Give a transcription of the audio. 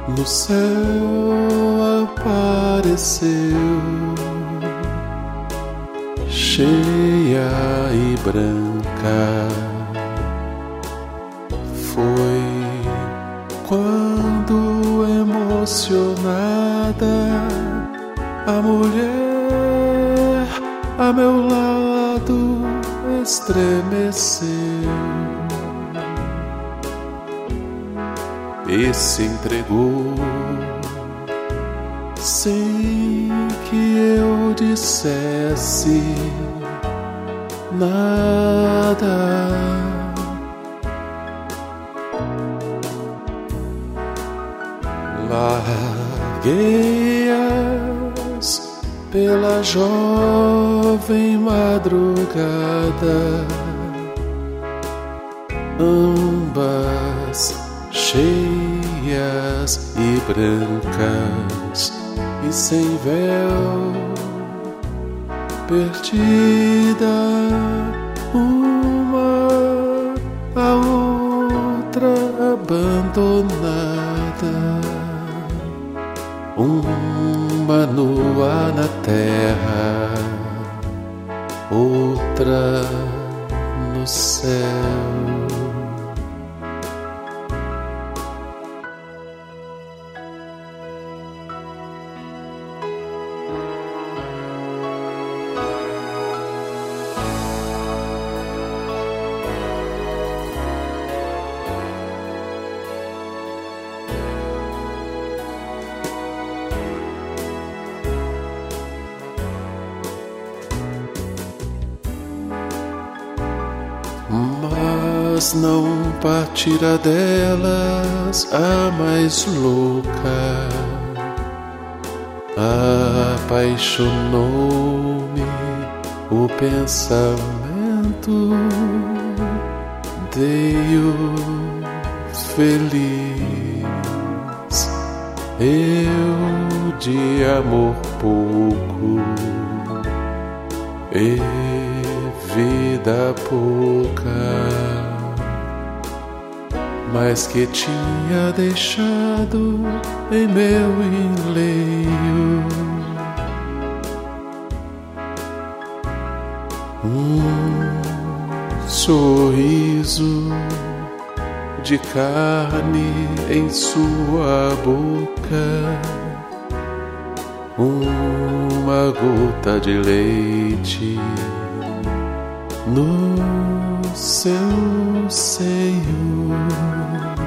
no céu apareceu, cheia e branca. Foi quando, emocionada, a mulher a meu lado estremeceu e se entregou sem que eu dissesse nada. Larguei-as pela jovem madrugada, ambas cheias e brancas e sem véu, perdida uma a outra abandonada, uma nua na terra, outra no céu. Mas não partirá delas a mais louca. Apaixonou-me o pensamento, dei-o feliz, eu de amor pouco e vida pouca, mas que tinha deixado em meu enleio sorriso de carne em sua boca, uma gota de leite no seu seio.